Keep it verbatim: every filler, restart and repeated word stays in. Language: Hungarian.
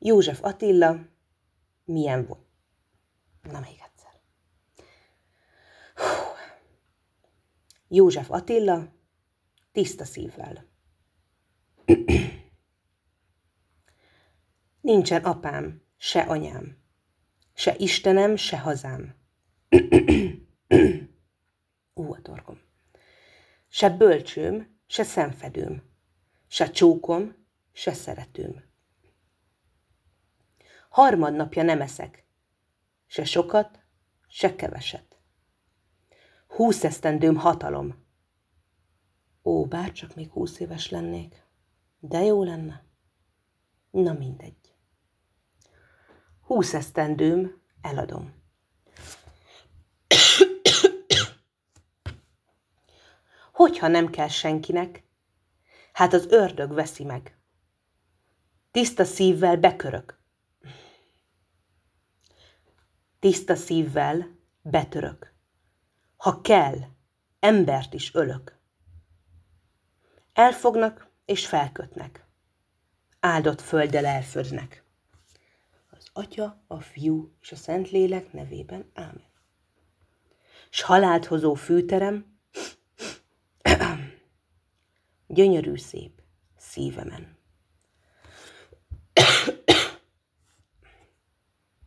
József Attila, milyen volt? Na még egyszer. Hú. József Attila, tiszta szívvel. Nincsen apám, se anyám, se Istenem, se hazám. Ú, a torkom. Se bölcsőm, se szemfedőm, se csókom, se szeretőm. Harmadnapja nem eszek, se sokat, se keveset. Húsz esztendőm hatalom. Ó, bárcsak még húsz éves lennék, de jó lenne. Na mindegy. Húsz esztendőm eladom. Hogyha nem kell senkinek, hát az ördög veszi meg. Tiszta szívvel bekörök. Tiszta szívvel betörök. Ha kell, embert is ölök. Elfognak és felkötnek. Áldott földdel elfödnek. Az Atya, a Fiú és a Szentlélek nevében. Ámen. S halált hozó fűterem, gyönyörű szép szívemen.